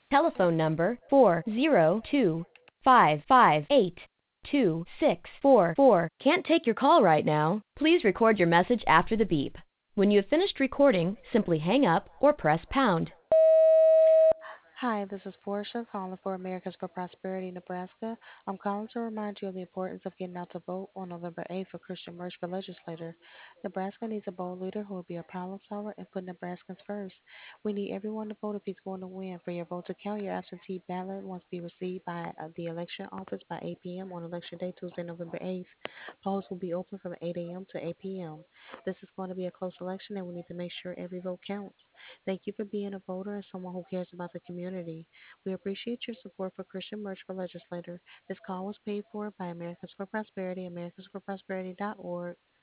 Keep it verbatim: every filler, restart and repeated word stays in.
Telephone number four zero two five five eight two six four four can't take your call right now. Please record your message after the beep. When you have finished recording, simply hang up or press pound. Hi, this is Portia calling for Americans for Prosperity, Nebraska. I'm calling to remind you of the importance of getting out to vote on November eighth for Christian Merch for legislator. Nebraska needs a bold leader who will be a problem solver and put Nebraskans first. We need everyone to vote if he's going to win. For your vote to count, your absentee ballot must be received by uh, the election office by eight p m on election day, Tuesday, November eighth. Polls will be open from eight a m to eight p m. This is going to be a close election and we need to make sure every vote counts. Thank you for being a voter and someone who cares about the community. We appreciate your support for Christian Merch for Legislator. This call was paid for by Americans for Prosperity, americans for prosperity dot org.